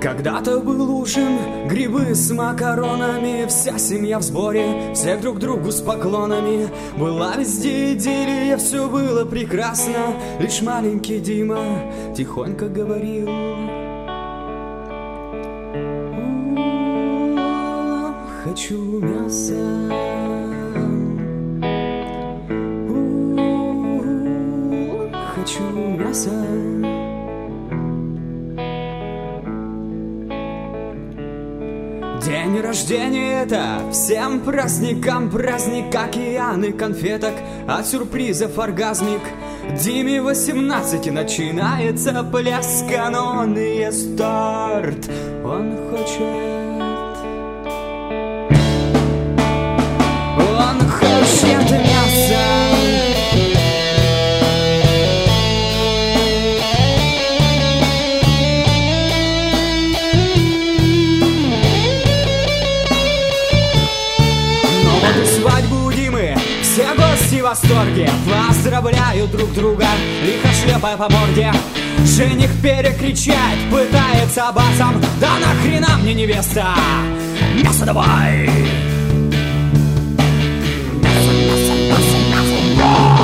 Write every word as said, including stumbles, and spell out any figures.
Когда-то был ужин, грибы с макаронами, вся семья в сборе, всех друг другу с поклонами. Была везде идиллия, все было прекрасно, лишь маленький Дима тихонько говорил: «У-у-у, хочу мяса, у-у-у, хочу мяса». День рождения — это всем праздникам праздник, океаны конфеток, от сюрпризов оргазмик. Диме восемнадцать и начинается пляс, канон и старт. Он хочет, он хочет мяса. Свадьбу Димы, все гости в восторге, поздравляют друг друга, лихо шлепая по морде. Жених перекричает, пытается басом: да нахрена мне невеста? Мясо давай! Мясо, мясо, мясо, мясо!